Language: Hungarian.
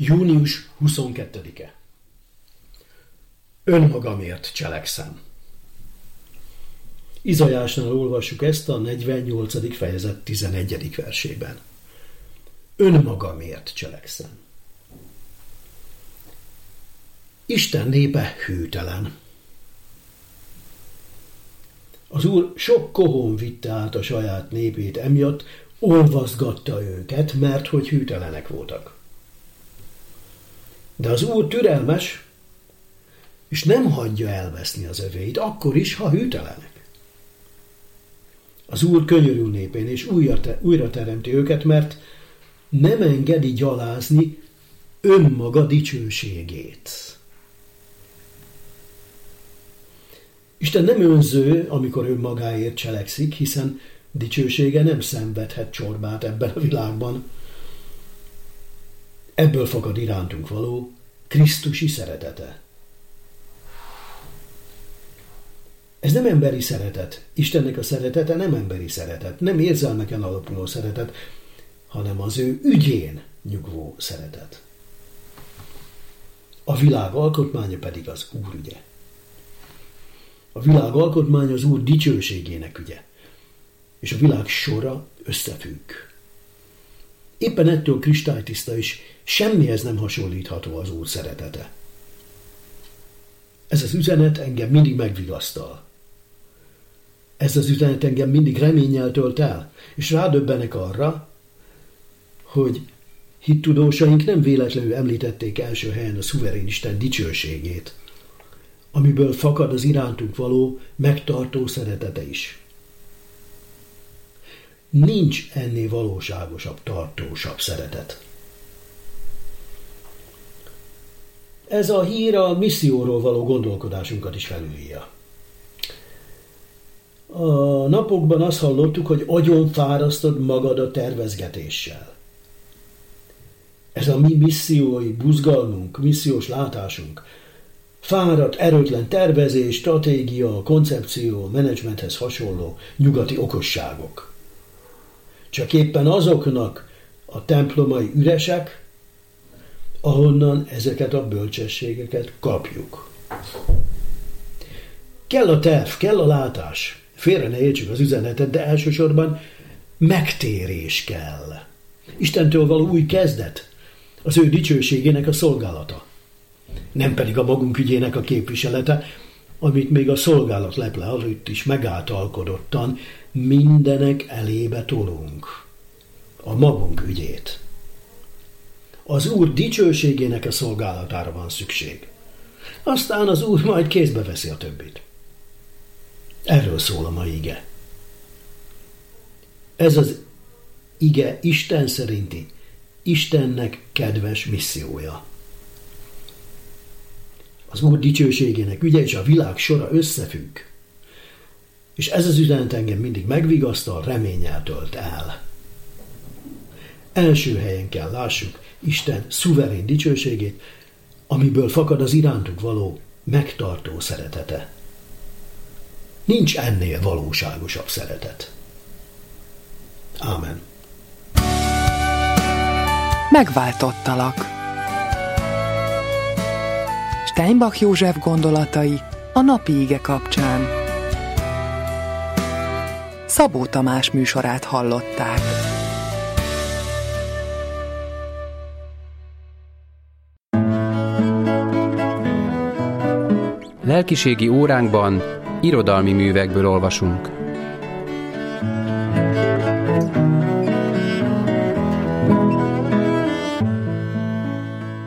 Június 22-e. Önmagamért cselekszem. Izaiásnál olvassuk ezt a 48. fejezet 11. versében. Önmagamért cselekszem. Isten népe hűtelen. Az Úr sok kohón vitte át a saját népét, emiatt olvaszgatta őket, mert hogy hűtelenek voltak. De az Úr türelmes, és nem hagyja elveszni az övéit, akkor is, ha hűtelenek. Az Úr könyörül népén, és újra teremti őket, mert nem engedi gyalázni önmaga dicsőségét. Isten nem önző, amikor önmagáért cselekszik, hiszen dicsősége nem szenvedhet csorbát ebben a világban. Ebből fakad irántunk való krisztusi szeretete. Ez nem emberi szeretet. Istennek a szeretete nem emberi szeretet, nem érzelmeken alapuló szeretet, hanem az ő ügyén nyugvó szeretet. A világ alkotmánya pedig az Úr ügye. A világ alkotmánya az Úr dicsőségének ügye, és a világ sora összefügg. Éppen ettől kristálytiszta és semmihez nem hasonlítható az Úr szeretete. Ez az üzenet engem mindig megvigasztal. Ez az üzenet engem mindig reménnyel tölt el, és rádöbbenek arra, hogy hittudósaink nem véletlenül említették első helyen a szuverén Isten dicsőségét, amiből fakad az irántunk való megtartó szeretete is. Nincs ennél valóságosabb, tartósabb szeretet. Ez a hír a misszióról való gondolkodásunkat is felülírja. A napokban azt hallottuk, hogy agyon fárasztod magad a tervezgetéssel. Ez a mi missziói buzgalmunk, missziós látásunk, fáradt, erőtlen tervezés, stratégia, koncepció, menedzsmenthez hasonló nyugati okosságok. Csak éppen azoknak a templomai üresek, ahonnan ezeket a bölcsességeket kapjuk. Kell a terv, kell a látás. Félre ne értsük az üzenetet, de elsősorban megtérés kell. Istentől való új kezdet, az ő dicsőségének a szolgálata. Nem pedig a magunk ügyének a képviselete, amit még a szolgálat leple előtt is megáltalkodottan mindenek elébe tolunk. A magunk ügyét. Az Úr dicsőségének a szolgálatára van szükség. Aztán az Úr majd kézbe veszi a többit. Erről szól a mai ige. Ez az ige Isten szerinti, Istennek kedves missziója. Az Úr dicsőségének ügye és a világ sora összefügg. És ez az üzenet engem mindig megvigasztal, reménnyel tölt el. Első helyen kell lássuk Isten szuverén dicsőségét, amiből fakad az irántuk való megtartó szeretete. Nincs ennél valóságosabb szeretet. Ámen. Megváltottalak. Steinbach József gondolatai a napi ige kapcsán. Szabó Tamás műsorát hallották. Lelkiségi óránkban irodalmi művekből olvasunk.